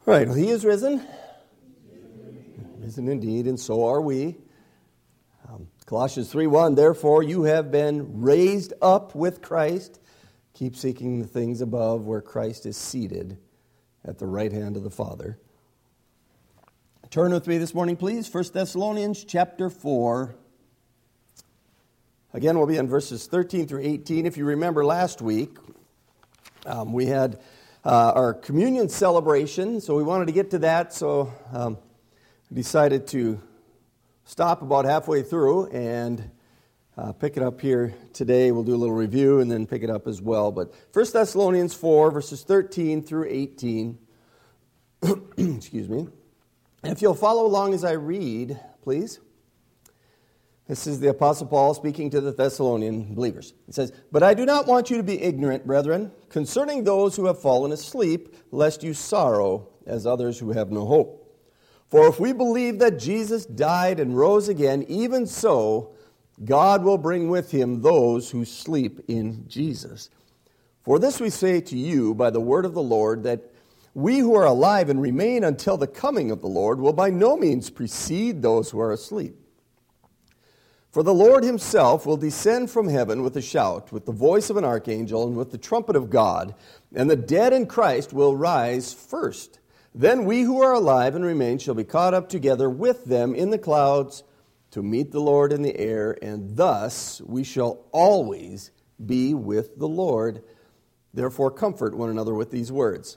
All right, well, he is risen. Risen indeed, and so are we. Colossians 3:1, therefore you have been raised up with Christ. Keep seeking the things above where Christ is seated at the right hand of the Father. Turn with me this morning, please. 1 Thessalonians chapter 4. Again, we'll be in verses 13 through 18. If you remember last week, we had our communion celebration, so we wanted to get to that, so decided to stop about halfway through and pick it up here today. We'll do a little review and then pick it up as well. But 1 Thessalonians 4, verses 13 through 18. Excuse me. If you'll follow along as I read, please. This is the Apostle Paul speaking to the Thessalonian believers. He says, "But I do not want you to be ignorant, brethren, concerning those who have fallen asleep, lest you sorrow as others who have no hope. For if we believe that Jesus died and rose again, even so, God will bring with him those who sleep in Jesus. For this we say to you by the word of the Lord, that we who are alive and remain until the coming of the Lord will by no means precede those who are asleep. For the Lord himself will descend from heaven with a shout, with the voice of an archangel, and with the trumpet of God, and the dead in Christ will rise first. Then we who are alive and remain shall be caught up together with them in the clouds to meet the Lord in the air, and thus we shall always be with the Lord. Therefore comfort one another with these words."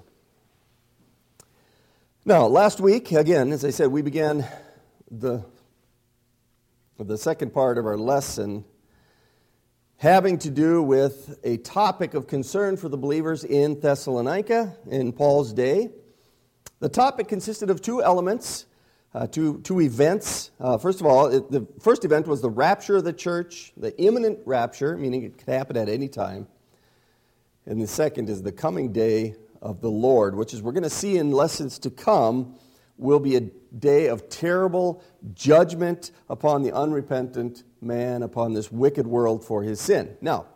Now, last week, again, as I said, we began the second part of our lesson having to do with a topic of concern for the believers in Thessalonica in Paul's day. The topic consisted of two elements, two events. First of all, the first event was the rapture of the church, the imminent rapture, meaning it could happen at any time. And the second is the coming day of the Lord, which, as we're going to see in lessons to come, will be a day of terrible judgment upon the unrepentant man, upon this wicked world for his sin. Now,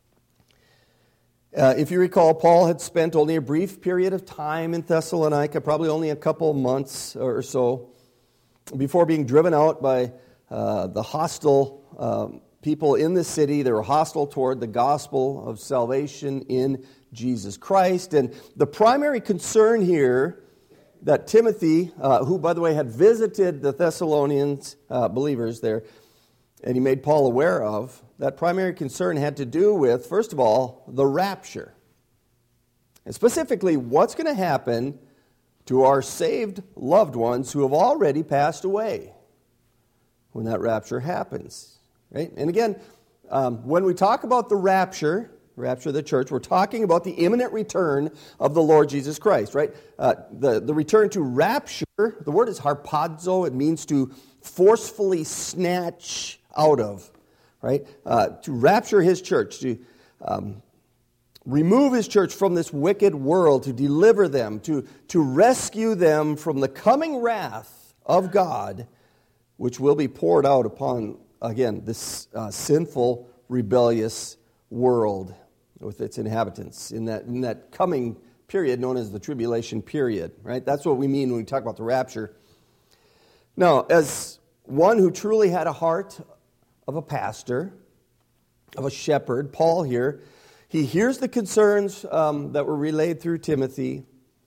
if you recall, Paul had spent only a brief period of time in Thessalonica, probably only a couple months or so, before being driven out by the hostile people in the city. They were hostile toward the gospel of salvation in Jesus Christ. And the primary concern here that Timothy, who, by the way, had visited the Thessalonians believers there, and he made Paul aware of, that primary concern had to do with, first of all, the rapture. And specifically, what's going to happen to our saved loved ones who have already passed away when that rapture happens. Right? And again, when we talk about the rapture of the church, we're talking about the imminent return of the Lord Jesus Christ, right? The return to rapture, the word is harpazo. It means to forcefully snatch out of, right? To rapture his church, to remove his church from this wicked world, to deliver them, to rescue them from the coming wrath of God, which will be poured out upon, again, this sinful, rebellious world with its inhabitants in that coming period known as the tribulation period, right? That's what we mean when we talk about the rapture. Now, as one who truly had a heart of a pastor, of a shepherd, Paul here, he hears the concerns that were relayed through Timothy,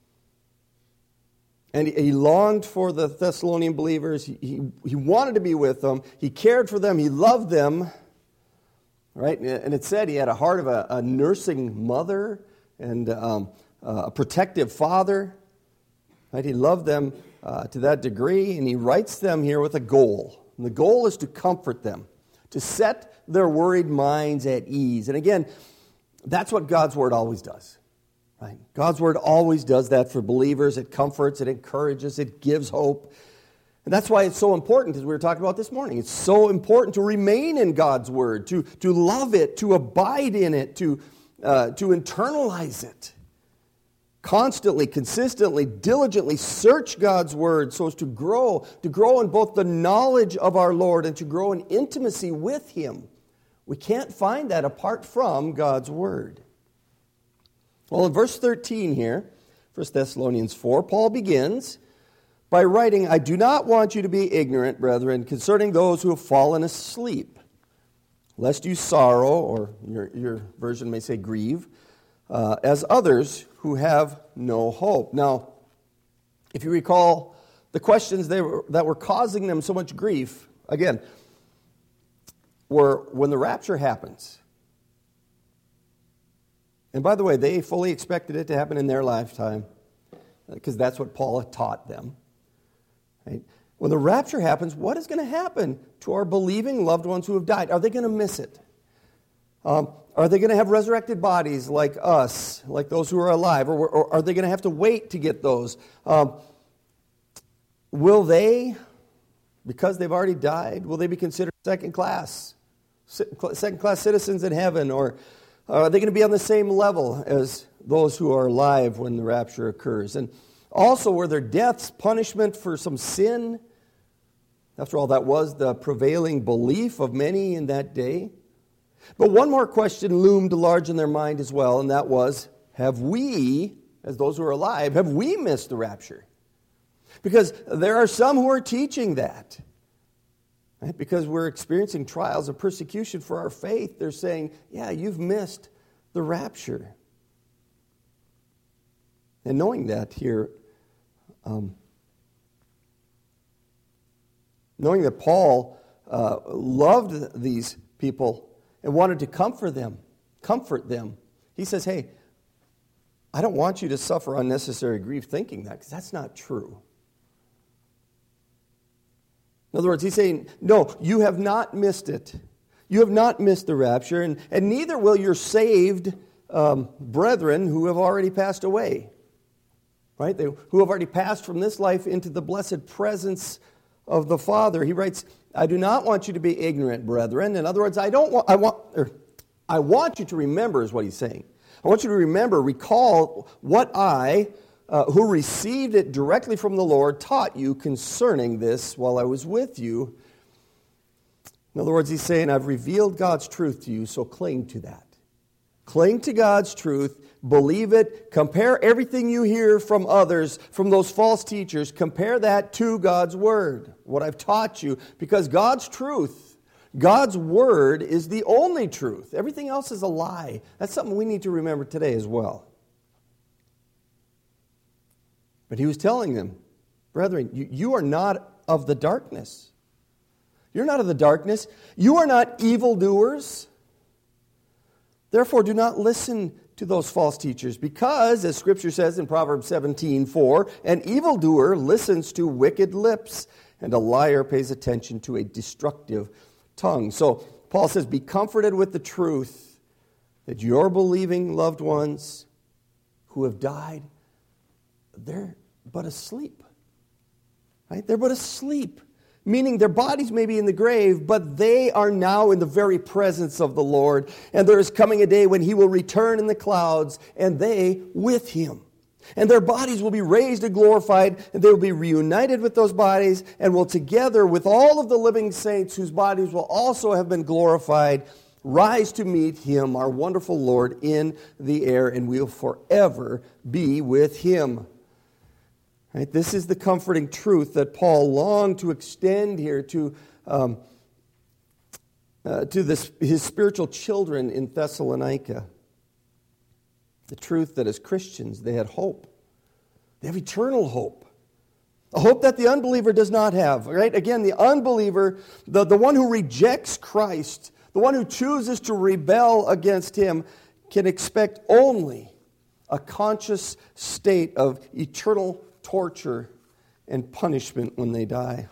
and he longed for the Thessalonian believers. He wanted to be with them. He cared for them. He loved them. Right? And it said he had a heart of a nursing mother and a protective father. Right? He loved them to that degree, and he writes them here with a goal. And the goal is to comfort them, to set their worried minds at ease. And again, that's what God's Word always does. Right? God's Word always does that for believers. It comforts, it encourages, it gives hope. And that's why it's so important, as we were talking about this morning. It's so important to remain in God's Word, to love it, to abide in it, to internalize it. Constantly, consistently, diligently search God's Word so as to grow in both the knowledge of our Lord and to grow in intimacy with Him. We can't find that apart from God's Word. Well, in verse 13 here, 1 Thessalonians 4, Paul begins by writing, I do not want you to be ignorant, brethren, concerning those who have fallen asleep, lest you sorrow, or your version may say grieve, as others who have no hope. Now, if you recall the questions that were causing them so much grief, again, were when the rapture happens. And by the way, they fully expected it to happen in their lifetime, because that's what Paul had taught them. Right? When the rapture happens, what is going to happen to our believing loved ones who have died? Are they going to miss it? Are they going to have resurrected bodies like us, like those who are alive? Or are they going to have to wait to get those? Will they, because they've already died, will they be considered second-class citizens in heaven? Or are they going to be on the same level as those who are alive when the rapture occurs? And also, were their deaths punishment for some sin? After all, that was the prevailing belief of many in that day. But one more question loomed large in their mind as well, and that was, have we, as those who are alive, have we missed the rapture? Because there are some who are teaching that. Right? Because we're experiencing trials and persecution for our faith, they're saying, yeah, you've missed the rapture. And knowing that here, knowing that Paul loved these people and wanted to comfort them, he says, hey, I don't want you to suffer unnecessary grief thinking that, because that's not true. In other words, he's saying, no, you have not missed it. You have not missed the rapture, and neither will your saved brethren who have already passed away. Right? Who have already passed from this life into the blessed presence of the Father. He writes, I do not want you to be ignorant, brethren. In other words, I want you to remember, is what he's saying. I want you to remember, recall what I, who received it directly from the Lord, taught you concerning this while I was with you. In other words, he's saying, I've revealed God's truth to you, so cling to that. Cling to God's truth, believe it, compare everything you hear from others, from those false teachers, compare that to God's Word, what I've taught you, because God's truth, God's Word is the only truth. Everything else is a lie. That's something we need to remember today as well. But he was telling them, brethren, you are not of the darkness. You're not of the darkness. You are not evildoers. Therefore, do not listen to those false teachers, because, as Scripture says in Proverbs 17:4, an evildoer listens to wicked lips, and a liar pays attention to a destructive tongue. So, Paul says, be comforted with the truth that your believing loved ones who have died, they're but asleep. Right? They're but asleep. Meaning their bodies may be in the grave, but they are now in the very presence of the Lord. And there is coming a day when He will return in the clouds, and they with Him. And their bodies will be raised and glorified, and they will be reunited with those bodies, and will together with all of the living saints whose bodies will also have been glorified, rise to meet Him, our wonderful Lord, in the air, and we will forever be with Him. Right? This is the comforting truth that Paul longed to extend here to his spiritual children in Thessalonica. The truth that as Christians they had hope. They have eternal hope. A hope that the unbeliever does not have. Right? Again, the unbeliever, the one who rejects Christ, the one who chooses to rebel against Him, can expect only a conscious state of eternal torture and punishment when they die.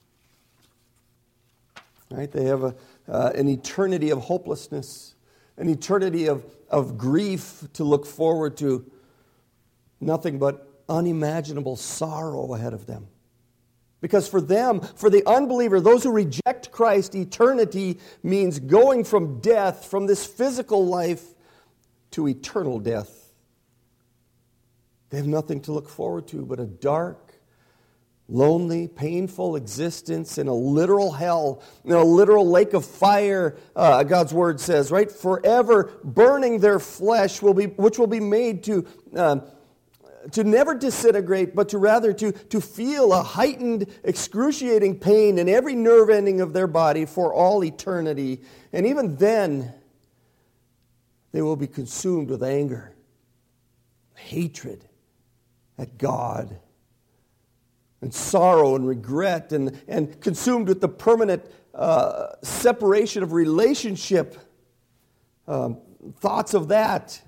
Right? They have an eternity of hopelessness, an eternity of grief to look forward to, nothing but unimaginable sorrow ahead of them. Because for them, for the unbeliever, those who reject Christ, eternity means going from death, from this physical life, to eternal death. They have nothing to look forward to but a dark, lonely, painful existence in a literal hell, in a literal lake of fire, God's Word says, right? Forever burning their flesh, which will be made to to never disintegrate, but to rather to feel a heightened, excruciating pain in every nerve ending of their body for all eternity. And even then, they will be consumed with anger, hatred at God, and sorrow and regret, and consumed with the permanent separation of relationship, thoughts of that.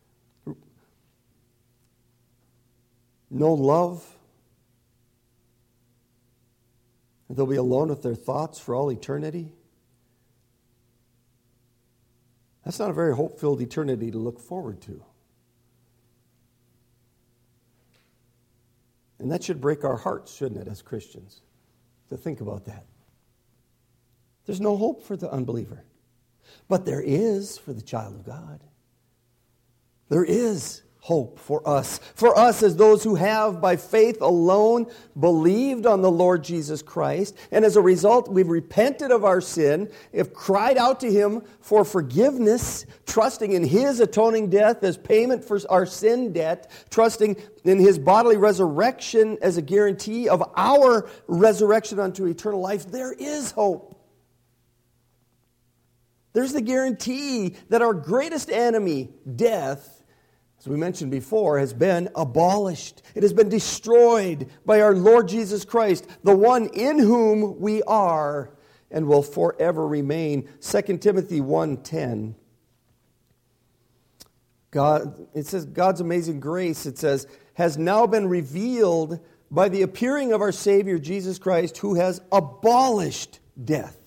No love. And they'll be alone with their thoughts for all eternity. That's not a very hope-filled eternity to look forward to. And that should break our hearts, shouldn't it, as Christians, to think about that. There's no hope for the unbeliever. But there is for the child of God. There is hope for us as those who have by faith alone believed on the Lord Jesus Christ, and as a result we've repented of our sin, have cried out to Him for forgiveness, trusting in His atoning death as payment for our sin debt, trusting in His bodily resurrection as a guarantee of our resurrection unto eternal life. There is hope. There's the guarantee that our greatest enemy, death, as we mentioned before, has been abolished. It has been destroyed by our Lord Jesus Christ, the one in whom we are and will forever remain. 2 Timothy 1:10. It says, God's amazing grace, it says, has now been revealed by the appearing of our Savior Jesus Christ, who has abolished death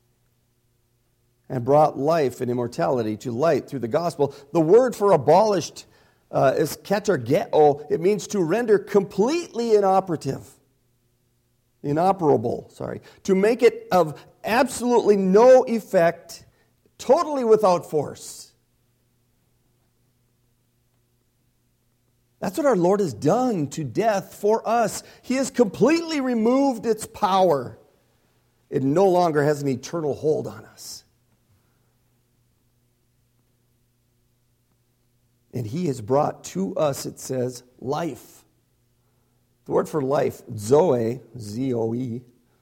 and brought life and immortality to light through the gospel. The word for abolished is katargeo. It means to render completely inoperable, to make it of absolutely no effect, totally without force. That's what our Lord has done to death for us. He has completely removed its power. It no longer has an eternal hold on us. And He has brought to us, it says, life. The word for life, zoe, Z-O-E.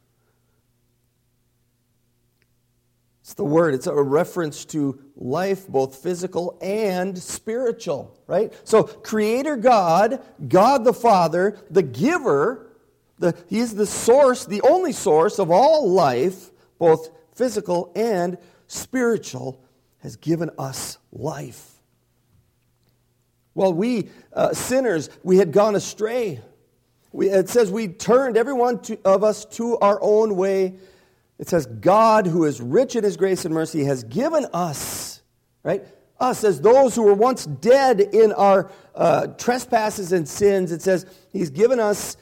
It's the word, it's a reference to life, both physical and spiritual, right? So, Creator God, God the Father, the giver, He is the source, the only source of all life, both physical and spiritual, has given us life. Well, we, sinners, we had gone astray. It says we turned every one of us to our own way. It says God, who is rich in His grace and mercy, has given us, right? Us as those who were once dead in our trespasses and sins. It says He's given us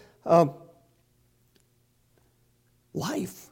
life.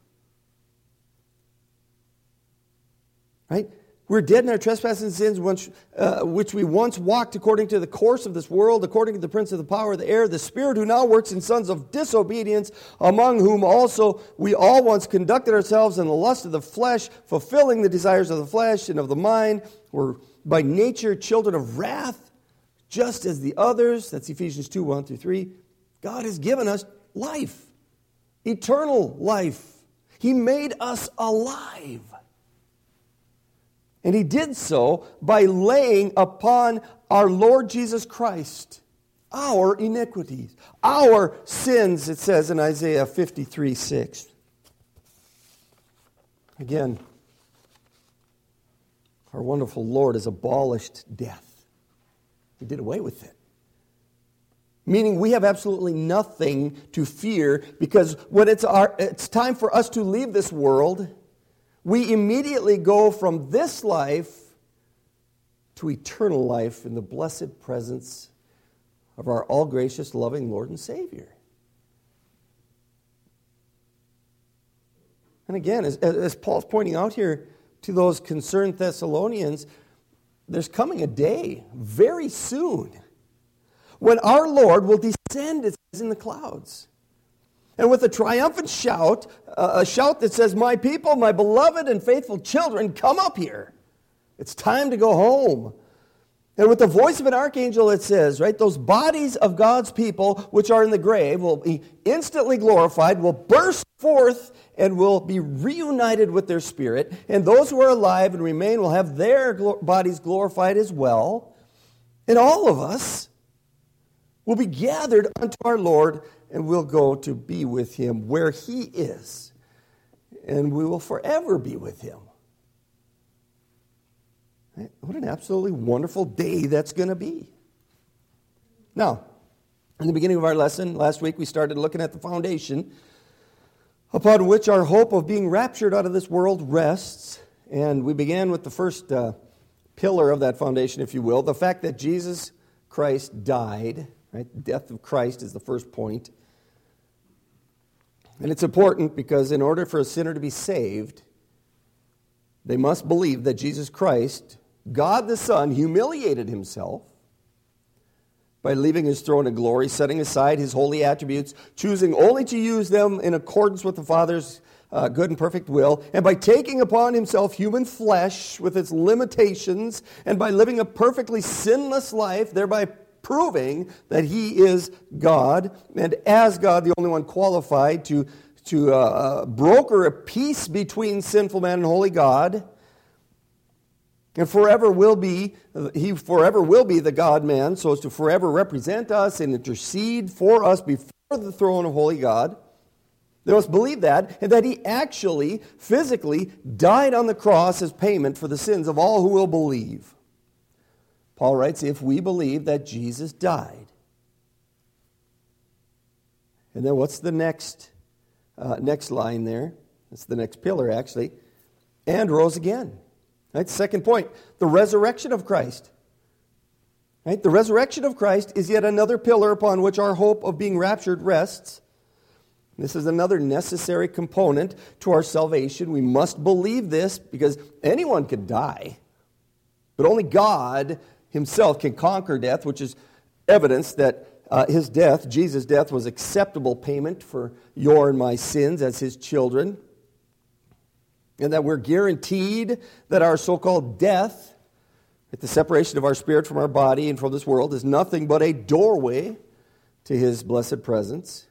Right? We're dead in our trespasses and sins, which we once walked according to the course of this world, according to the prince of the power of the air, the spirit who now works in sons of disobedience, among whom also we all once conducted ourselves in the lust of the flesh, fulfilling the desires of the flesh and of the mind. We're by nature children of wrath, just as the others. That's Ephesians 2:1-3. God has given us life, eternal life. He made us alive. And He did so by laying upon our Lord Jesus Christ our iniquities, our sins, it says in Isaiah 53:6. Again, our wonderful Lord has abolished death. He did away with it. Meaning we have absolutely nothing to fear, because when it's time for us to leave this world, we immediately go from this life to eternal life in the blessed presence of our all-gracious, loving Lord and Savior. And again, as Paul's pointing out here to those concerned Thessalonians, there's coming a day very soon when our Lord will descend, it says, in the clouds. And with a triumphant shout, a shout that says, "My people, my beloved and faithful children, come up here. It's time to go home." And with the voice of an archangel, it says, right, those bodies of God's people which are in the grave will be instantly glorified, will burst forth, and will be reunited with their spirit. And those who are alive and remain will have their bodies glorified as well. And all of us will be gathered unto our Lord, and we'll go to be with Him where He is. And we will forever be with Him. What an absolutely wonderful day that's going to be. Now, in the beginning of our lesson, last week we started looking at the foundation upon which our hope of being raptured out of this world rests. And we began with the first pillar of that foundation, if you will, the fact that Jesus Christ died. Right? The death of Christ is the first point. And it's important because in order for a sinner to be saved, they must believe that Jesus Christ, God the Son, humiliated Himself by leaving His throne of glory, setting aside His holy attributes, choosing only to use them in accordance with the Father's good and perfect will, and by taking upon Himself human flesh with its limitations, and by living a perfectly sinless life, thereby proving that He is God, and as God, the only one qualified to broker a peace between sinful man and holy God, and He forever will be the God-man, so as to forever represent us and intercede for us before the throne of holy God. They must believe that, and that He actually, physically, died on the cross as payment for the sins of all who will believe. Paul writes, if we believe that Jesus died. And then what's the next line there? That's the next pillar, actually. And rose again. Right? Second point, the resurrection of Christ. Right? The resurrection of Christ is yet another pillar upon which our hope of being raptured rests. This is another necessary component to our salvation. We must believe this because anyone could die, but only God Himself can conquer death, which is evidence that His death, Jesus' death, was acceptable payment for your and my sins as His children. And that we're guaranteed that our so-called death, the separation of our spirit from our body and from this world, is nothing but a doorway to His blessed presence.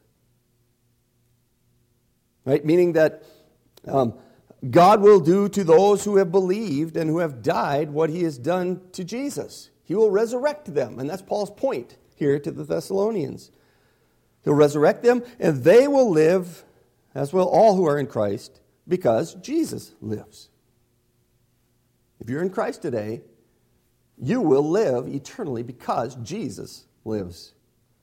Right? Meaning that God will do to those who have believed and who have died what He has done to Jesus. He will resurrect them. And that's Paul's point here to the Thessalonians. He'll resurrect them, and they will live, as will all who are in Christ, because Jesus lives. If you're in Christ today, you will live eternally because Jesus lives.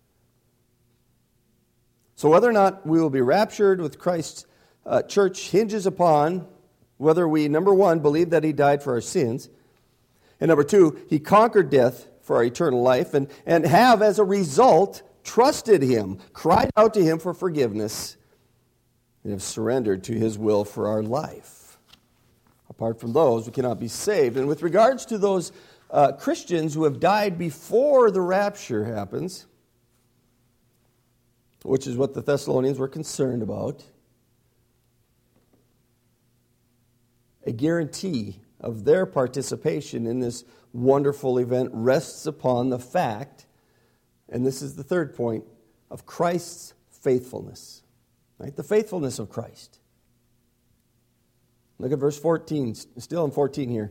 So whether or not we will be raptured with Christ's church hinges upon whether we, number one, believe that He died for our sins, and number two, He conquered death for our eternal life, and have, as a result, trusted Him, cried out to Him for forgiveness, and have surrendered to His will for our life. Apart from those, we cannot be saved. And with regards to those Christians who have died before the rapture happens, which is what the Thessalonians were concerned about, a guarantee of their participation in this wonderful event rests upon the fact, and this is the third point, of Christ's faithfulness. Right? The faithfulness of Christ. Look at verse 14, still in 14 here.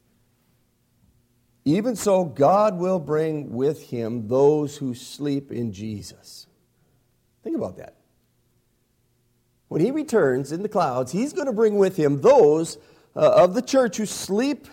Even so, God will bring with Him those who sleep in Jesus. Think about that. When He returns in the clouds, He's going to bring with Him those of the church who sleep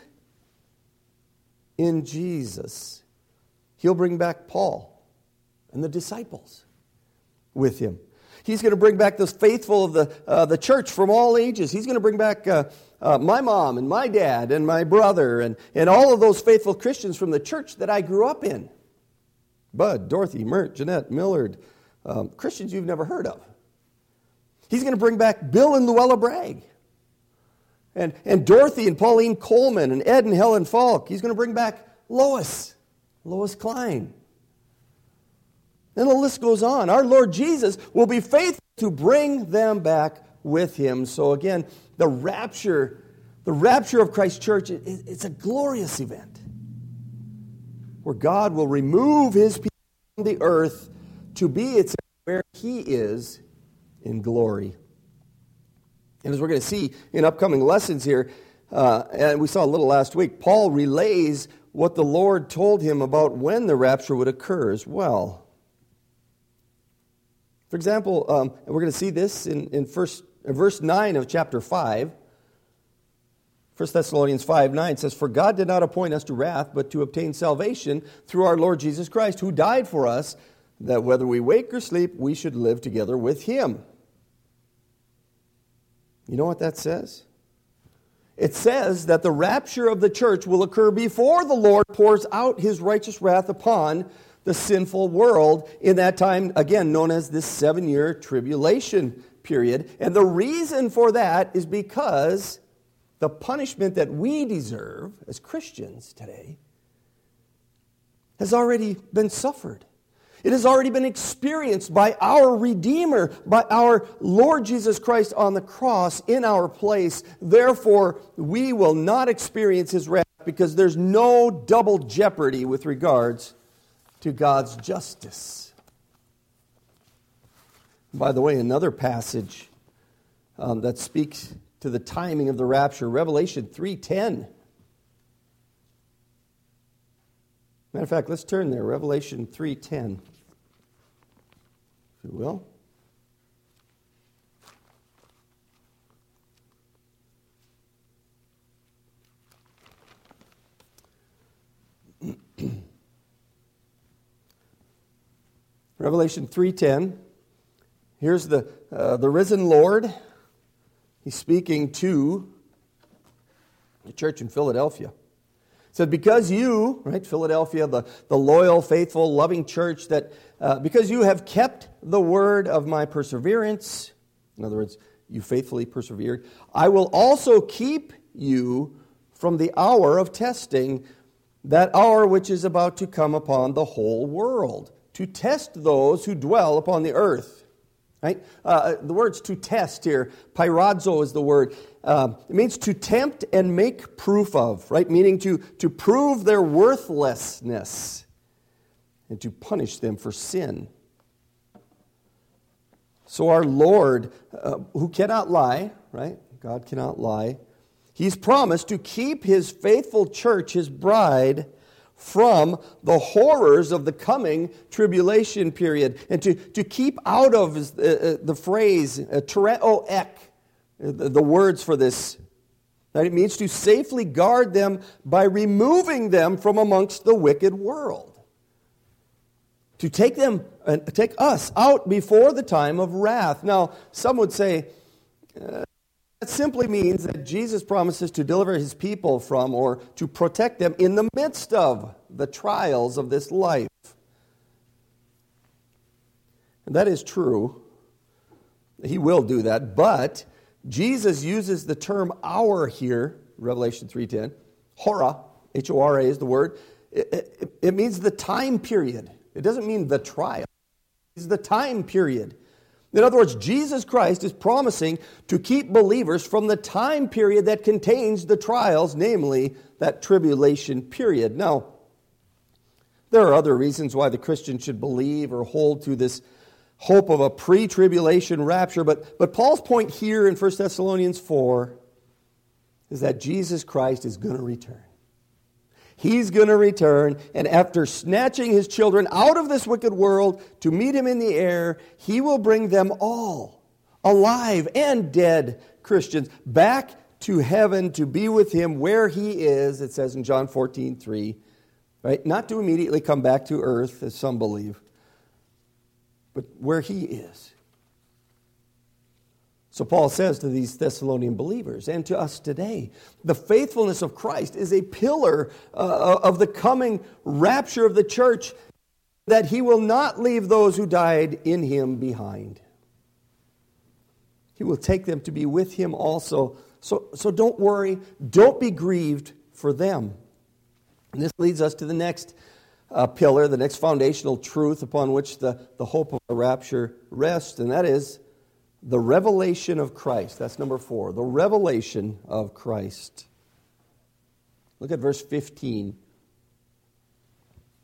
in Jesus. He'll bring back Paul and the disciples with Him. He's going to bring back those faithful of the church from all ages. He's going to bring back my mom and my dad and my brother and all of those faithful Christians from the church that I grew up in. Bud, Dorothy, Mert, Jeanette, Millard, Christians you've never heard of. He's going to bring back Bill and Luella Bragg. And Dorothy and Pauline Coleman and Ed and Helen Falk. He's going to bring back Lois Klein. And the list goes on. Our Lord Jesus will be faithful to bring them back with Him. So again, the rapture of Christ's church, it's a glorious event. where God will remove his people from the earth to be where he is in glory. And as we're going to see in upcoming lessons here, and we saw a little last week, Paul relays what the Lord told him about when the rapture would occur as well. For example, and we're going to see this in verse 9 of chapter 5. 1 Thessalonians 5:9 says, "For God did not appoint us to wrath, but to obtain salvation through our Lord Jesus Christ, who died for us, that whether we wake or sleep, we should live together with him." You know what that says? It says that the rapture of the church will occur before the Lord pours out his righteous wrath upon the sinful world in that time, again, known as this 7-year tribulation period. And the reason for that is because the punishment that we deserve as Christians today has already been suffered. It has already been experienced by our Redeemer, by our Lord Jesus Christ on the cross in our place. Therefore, we will not experience his wrath because there's no double jeopardy with regards to God's justice. By the way, another passage that speaks to the timing of the rapture, Revelation 3:10. Matter of fact, let's turn there, Revelation 3:10, if you will. Revelation 3:10. Here's the risen Lord. He's speaking to the church in Philadelphia. He said, because you, right, Philadelphia, the loyal, faithful, loving church, that because you have kept the word of my perseverance, in other words, you faithfully persevered, I will also keep you from the hour of testing, that hour which is about to come upon the whole world, to test those who dwell upon the earth. Right? The words to test here, pyradzo is the word. It means to tempt and make proof of, right? Meaning to prove their worthlessness and to punish them for sin. So our Lord, who cannot lie, right? God cannot lie. He's promised to keep his faithful church, his bride, from the horrors of the coming tribulation period, and to keep out of the phrase tereo ek, the words for this. That it means to safely guard them by removing them from amongst the wicked world. To take us out before the time of wrath. Now, some would say that simply means that Jesus promises to deliver his people from, or to protect them in the midst of, the trials of this life. And that is true. He will do that. But Jesus uses the term hour here, Revelation 3:10. Hora, H-O-R-A is the word. It means the time period. It doesn't mean the trial. It's the time period. In other words, Jesus Christ is promising to keep believers from the time period that contains the trials, namely that tribulation period. Now, there are other reasons why the Christian should believe or hold to this hope of a pre-tribulation rapture, but Paul's point here in 1 Thessalonians 4 is that Jesus Christ is going to return. He's going to return, and after snatching his children out of this wicked world to meet him in the air, he will bring them all, alive and dead Christians, back to heaven to be with him where he is, it says in John 14:3, right? Not to immediately come back to earth, as some believe, but where he is. So Paul says to these Thessalonian believers and to us today, the faithfulness of Christ is a pillar of the coming rapture of the church, that he will not leave those who died in him behind. He will take them to be with him also. So don't worry, don't be grieved for them. And this leads us to the next pillar, the next foundational truth upon which the hope of the rapture rests, and that is the revelation of Christ. That's number 4. The revelation of Christ. Look at verse 15.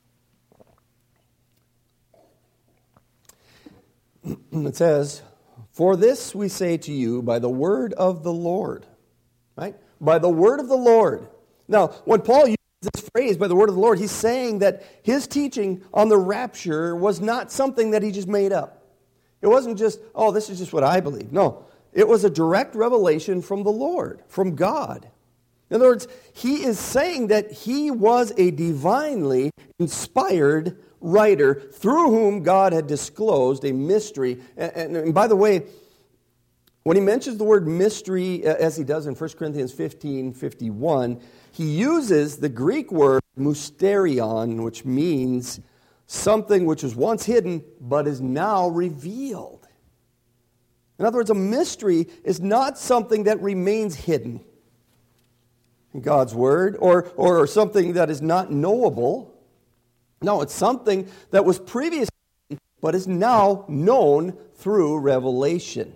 It says, "For this we say to you by the word of the Lord." Right? By the word of the Lord. Now, when Paul uses this phrase, by the word of the Lord, he's saying that his teaching on the rapture was not something that he just made up. It wasn't just, oh, this is just what I believe. No, it was a direct revelation from the Lord, from God. In other words, he is saying that he was a divinely inspired writer through whom God had disclosed a mystery. And by the way, when he mentions the word mystery, as he does in 1 Corinthians 15:51, he uses the Greek word mysterion, which means something which was once hidden but is now revealed. In other words, a mystery is not something that remains hidden in God's Word, or something that is not knowable. No, it's something that was previously but is now known through revelation.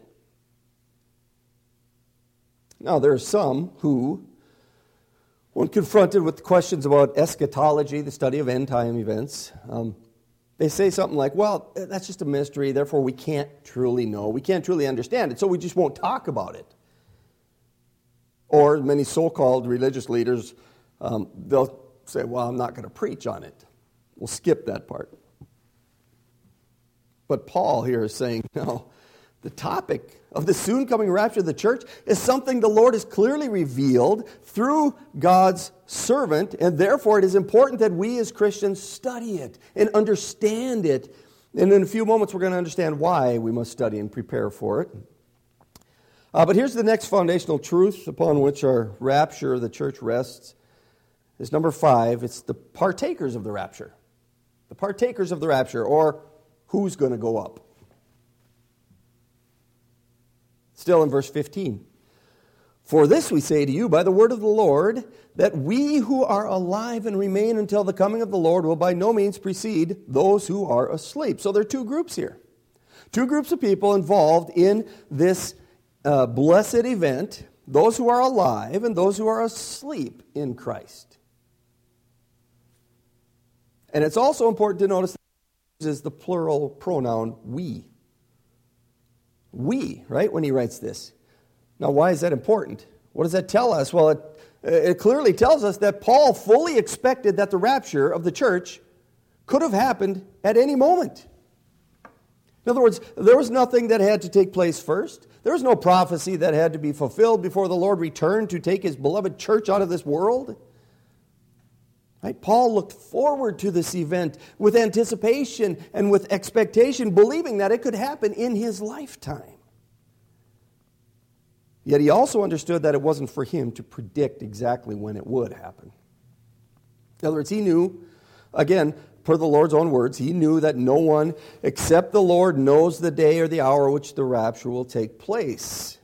Now, there are some who, when confronted with questions about eschatology, the study of end-time events, they say something like, well, that's just a mystery, therefore we can't truly know, we can't truly understand it, so we just won't talk about it. Or many so-called religious leaders, they'll say, well, I'm not going to preach on it. We'll skip that part. But Paul here is saying, no, the topic of the soon coming rapture of the church is something the Lord has clearly revealed through God's servant, and therefore it is important that we as Christians study it and understand it. And in a few moments we're going to understand why we must study and prepare for it. But here's the next foundational truth upon which our rapture of the church rests. Is number 5. It's the partakers of the rapture. The partakers of the rapture, or who's going to go up. Still in verse 15. "For this we say to you by the word of the Lord, that we who are alive and remain until the coming of the Lord will by no means precede those who are asleep." So there are two groups here. Two groups of people involved in this blessed event, those who are alive and those who are asleep in Christ. And it's also important to notice that he uses the plural pronoun we. We, right, when he writes this. Now, why is that important? What does that tell us? Well, it clearly tells us that Paul fully expected that the rapture of the church could have happened at any moment. In other words, there was nothing that had to take place first. There was no prophecy that had to be fulfilled before the Lord returned to take his beloved church out of this world. Right? Paul looked forward to this event with anticipation and with expectation, believing that it could happen in his lifetime. Yet he also understood that it wasn't for him to predict exactly when it would happen. In other words, he knew, again, per the Lord's own words, he knew that no one except the Lord knows the day or the hour which the rapture will take place.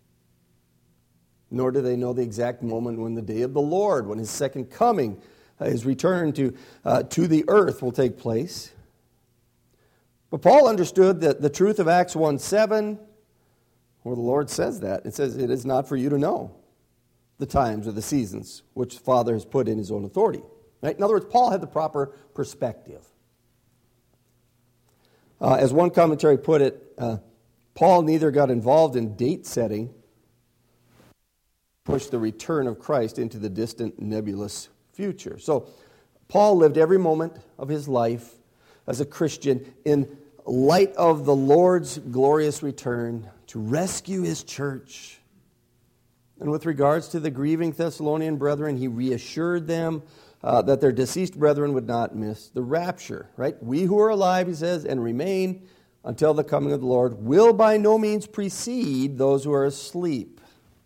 Nor do they know the exact moment when the day of the Lord, when his second coming, his return to the earth will take place. But Paul understood that the truth of Acts 1:7, where the Lord says that. It says, it is not for you to know the times or the seasons which the Father has put in his own authority. Right? In other words, Paul had the proper perspective. As one commentary put it, Paul neither got involved in date setting, pushed the return of Christ into the distant, nebulous future. So Paul lived every moment of his life as a Christian in light of the Lord's glorious return to rescue his church. And with regards to the grieving Thessalonian brethren, he reassured them that their deceased brethren would not miss the rapture. Right? We who are alive, he says, and remain until the coming of the Lord will by no means precede those who are asleep.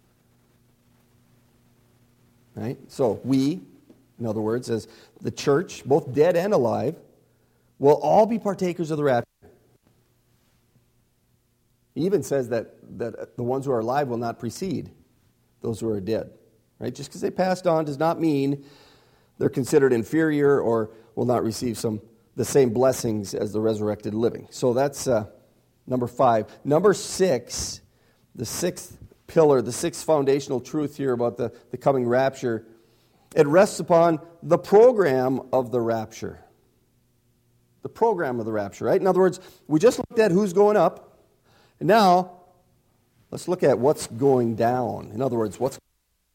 Right? So we, in other words, as the church, both dead and alive, will all be partakers of the rapture. He even says that the ones who are alive will not precede those who are dead. Right? Just because they passed on does not mean they're considered inferior or will not receive the same blessings as the resurrected living. So that's number 5. Number 6, the sixth pillar, the sixth foundational truth here about the coming rapture, it rests upon the program of the rapture. The program of the rapture, right? In other words, we just looked at who's going up. And now, let's look at what's going down. In other words, look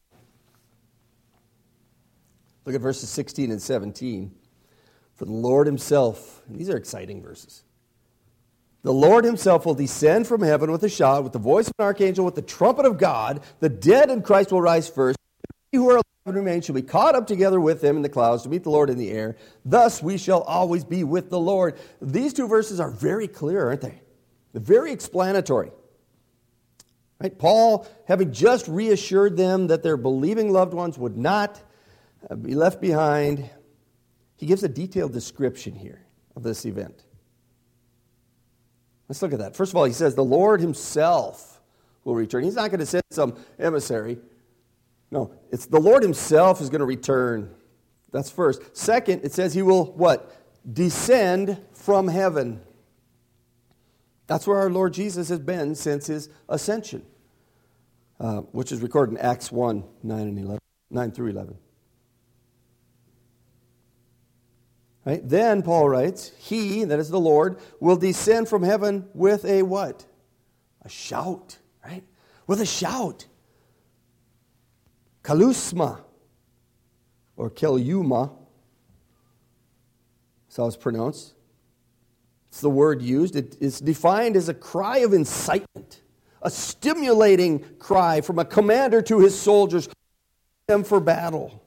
at verses 16 and 17. For the Lord himself, and these are exciting verses. The Lord himself will descend from heaven with a shout, with the voice of an archangel, with the trumpet of God. The dead in Christ will rise first. We who are alive and remain shall be caught up together with them in the clouds to meet the Lord in the air. Thus we shall always be with the Lord. These two verses are very clear, aren't they? They're very explanatory. Right? Paul, having just reassured them that their believing loved ones would not be left behind, he gives a detailed description here of this event. Let's look at that. First of all, he says the Lord himself will return. He's not going to send some emissary. No, it's the Lord himself is going to return. That's first. Second, it says he will, what? Descend from heaven. That's where our Lord Jesus has been since his ascension, which is recorded in Acts 1, 9 through 11. Right? Then, Paul writes, he, that is the Lord, will descend from heaven with a what? A shout, right? With a shout. Kalusma, or Keliuma, that's how it's pronounced. It's the word used. It is defined as a cry of incitement, a stimulating cry from a commander to his soldiers, them for battle.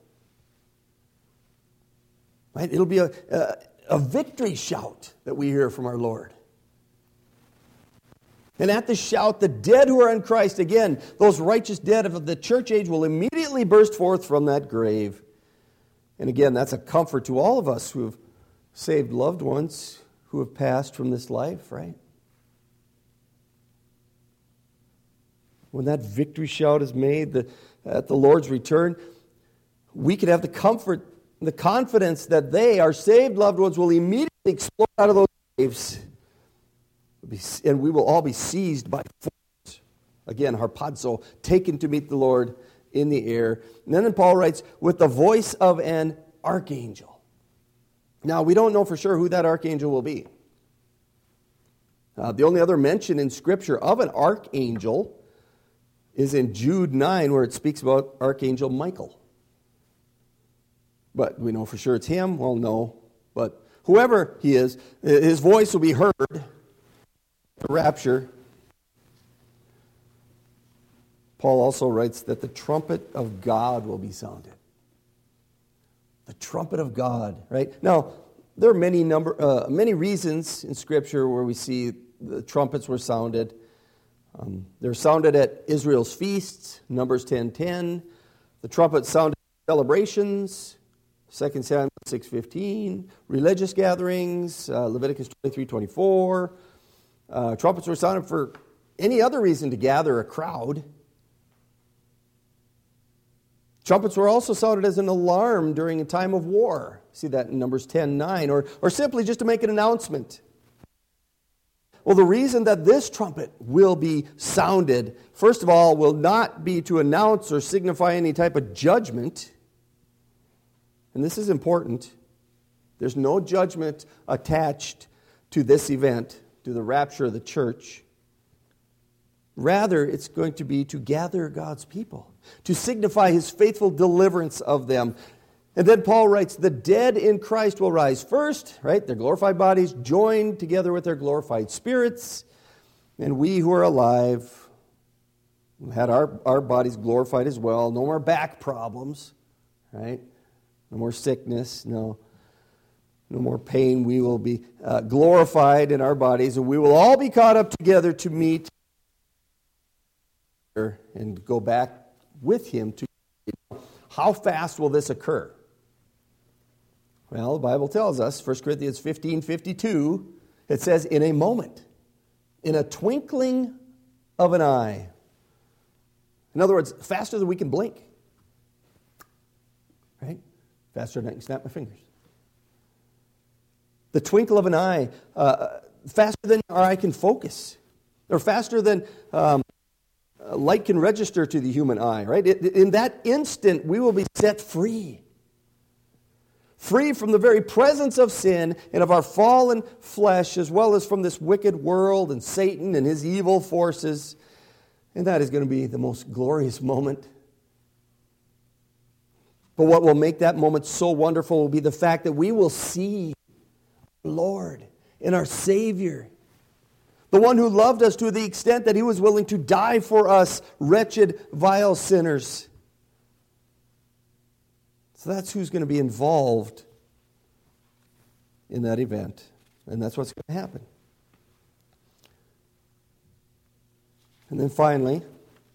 Right? It'll be a victory shout that we hear from our Lord. And at the shout, the dead who are in Christ, again, those righteous dead of the church age will immediately burst forth from that grave. And again, that's a comfort to all of us who have saved loved ones who have passed from this life, right? When that victory shout is made at the Lord's return, we can have the comfort, the confidence that they, our saved loved ones, will immediately explode out of those graves, and we will all be seized by force. Again, harpazo, taken to meet the Lord in the air. And then Paul writes, with the voice of an archangel. Now, we don't know for sure who that archangel will be. The only other mention in Scripture of an archangel is in Jude 9, where it speaks about Archangel Michael. But we know for sure it's him? Well, no. But whoever he is, his voice will be heard at the rapture. Paul also writes that the trumpet of God will be sounded. The trumpet of God, right? Now, there are many reasons in Scripture where we see the trumpets were sounded. They're sounded at Israel's feasts, Numbers 10:10. The trumpet sounded at celebrations, 2 Samuel 6:15, religious gatherings, Leviticus 23:24. Trumpets were sounded for any other reason to gather a crowd. Trumpets were also sounded as an alarm during a time of war. See that in Numbers 10:9, or simply just to make an announcement. Well, the reason that this trumpet will be sounded, first of all, will not be to announce or signify any type of judgment. And this is important. There's no judgment attached to this event, to the rapture of the church. Rather, it's going to be to gather God's people, to signify his faithful deliverance of them. And then Paul writes, the dead in Christ will rise first, right? Their glorified bodies joined together with their glorified spirits. And we who are alive had our bodies glorified as well. No more back problems, right? No more sickness, no more pain. We will be glorified in our bodies, and we will all be caught up together to meet and go back with him to. How fast will this occur? Well, the Bible tells us, 1 Corinthians 15:52, it says, in a moment, in a twinkling of an eye. In other words, faster than we can blink. Right? Faster than I can snap my fingers. The twinkle of an eye, faster than our eye can focus, or faster than light can register to the human eye, right? In that instant, we will be set free. free from the very presence of sin and of our fallen flesh, as well as from this wicked world and Satan and his evil forces. And that is going to be the most glorious moment. But what will make that moment so wonderful will be the fact that we will see our Lord and our Savior, the one who loved us to the extent that he was willing to die for us, wretched, vile sinners. So that's who's going to be involved in that event. And that's what's going to happen. And then finally,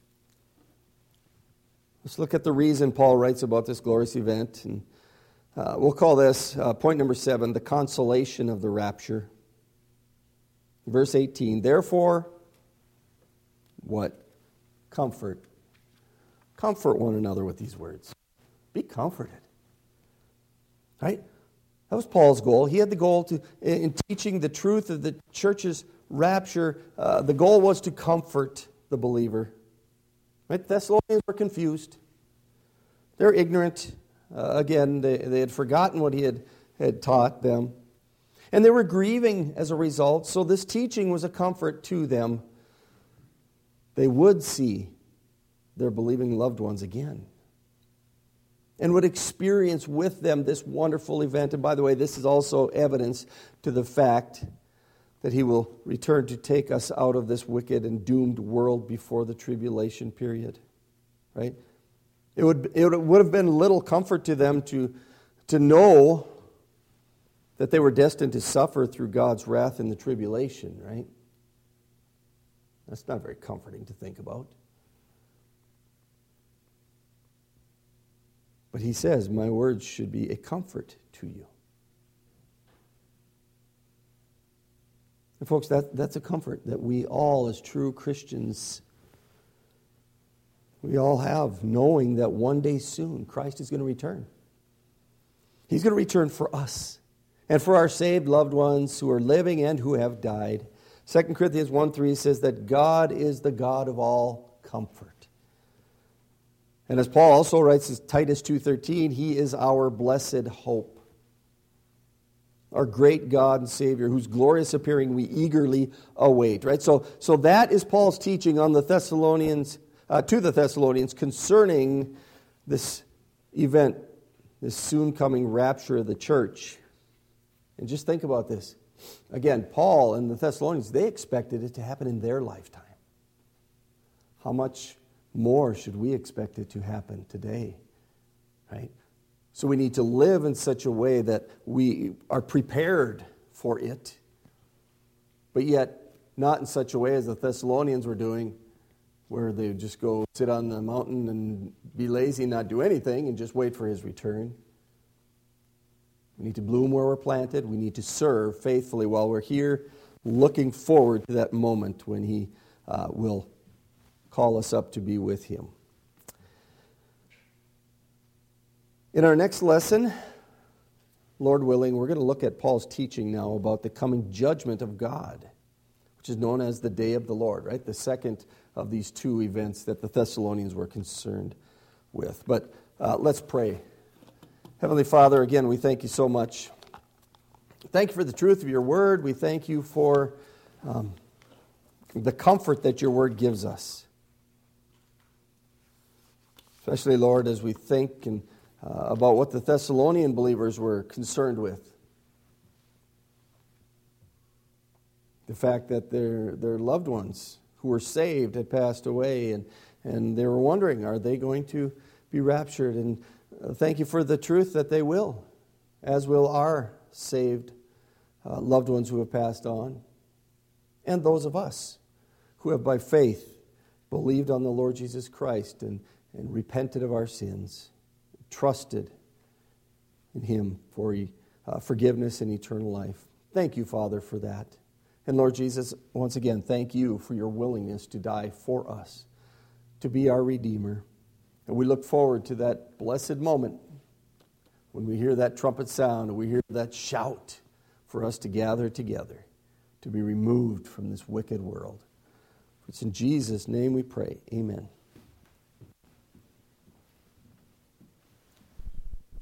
let's look at the reason Paul writes about this glorious event. And we'll call this point number 7, the consolation of the rapture. Verse 18, therefore, what? Comfort. Comfort one another with these words. Be comforted. Right? That was Paul's goal. He had the goal to, in teaching the truth of the church's rapture, the goal was to comfort the believer. Right? The Thessalonians were confused. They're ignorant. Again, they had forgotten what he had taught them. And they were grieving as a result, so this teaching was a comfort to them. They would see their believing loved ones again and would experience with them this wonderful event. And by the way, this is also evidence to the fact that he will return to take us out of this wicked and doomed world before the tribulation period. Right? It would have been little comfort to them to know that they were destined to suffer through God's wrath in the tribulation, right? That's not very comforting to think about. But he says, my words should be a comfort to you. And folks, that's a comfort that we all, as true Christians, we all have, knowing that one day soon Christ is going to return. He's going to return for us and for our saved loved ones who are living and who have died. 2 Corinthians 1:3 says that God is the God of all comfort. And as Paul also writes in Titus 2:13, he is our blessed hope. Our great God and Savior, whose glorious appearing we eagerly await. Right? So that is Paul's teaching on the Thessalonians, to the Thessalonians concerning this event, this soon coming rapture of the church. And just think about this. Again, Paul and the Thessalonians, they expected it to happen in their lifetime. How much more should we expect it to happen today? Right? So we need to live in such a way that we are prepared for it, but yet not in such a way as the Thessalonians were doing, where they would just go sit on the mountain and be lazy and not do anything and just wait for his return. We need to bloom where we're planted. We need to serve faithfully while we're here, looking forward to that moment when he will call us up to be with him. In our next lesson, Lord willing, we're going to look at Paul's teaching now about the coming judgment of God, which is known as the Day of the Lord, right? The second of these two events that the Thessalonians were concerned with. But let's pray. Heavenly Father, again, we thank you so much. Thank you for the truth of your word. We thank you for the comfort that your word gives us. Especially, Lord, as we think and about what the Thessalonian believers were concerned with. The fact that their loved ones who were saved had passed away, and they were wondering, are they going to be raptured? And thank you for the truth that they will, as will our saved loved ones who have passed on, and those of us who have by faith believed on the Lord Jesus Christ and repented of our sins, trusted in him for forgiveness and eternal life. Thank you, Father, for that. And Lord Jesus, once again, thank you for your willingness to die for us, to be our Redeemer. And we look forward to that blessed moment when we hear that trumpet sound and we hear that shout for us to gather together, to be removed from this wicked world. It's in Jesus' name we pray. Amen.